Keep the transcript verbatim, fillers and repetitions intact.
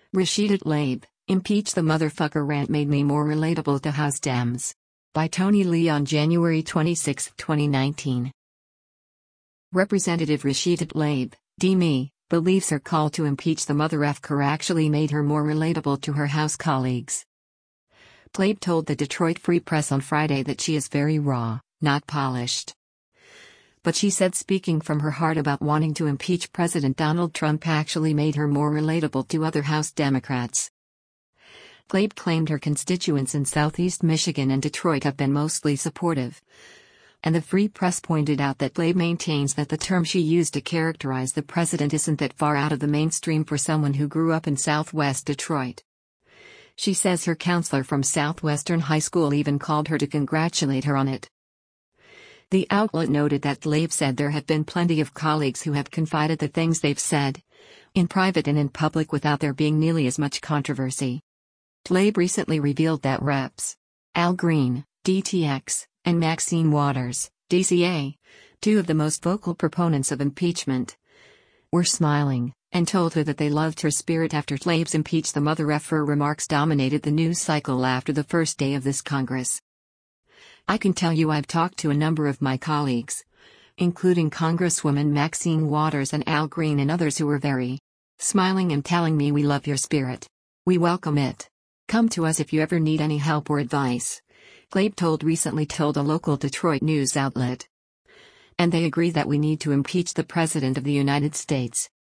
Rashida Tlaib, impeach the motherfucker rant made me more relatable to House Dems. By Tony Lee on January twenty-sixth, twenty nineteen. Representative Rashida Tlaib, D M E, believes her call to impeach the motherfucker actually made her more relatable to her House colleagues. Tlaib told the Detroit Free Press on Friday that she is very raw, not polished. But she said speaking from her heart about wanting to impeach President Donald Trump actually made her more relatable to other House Democrats. Tlaib claimed her constituents in Southeast Michigan and Detroit have been mostly supportive. And the Free Press pointed out that Tlaib maintains that the term she used to characterize the president isn't that far out of the mainstream for someone who grew up in Southwest Detroit. She says her counselor from Southwestern High School even called her to congratulate her on it. The outlet noted that Tlaib said there have been plenty of colleagues who have confided the things they've said, in private and in public without there being nearly as much controversy. Tlaib recently revealed that Reps Al Green, D T X, and Maxine Waters, D C A, two of the most vocal proponents of impeachment, were smiling, and told her that they loved her spirit after Tlaib's impeach the mother effer remarks dominated the news cycle after the first day of this Congress. I can tell you I've talked to a number of my colleagues, including Congresswoman Maxine Waters and Al Green and others who were very smiling and telling me we love your spirit. We welcome it. Come to us if you ever need any help or advice, Tlaib told recently told a local Detroit news outlet. And they agree that we need to impeach the President of the United States.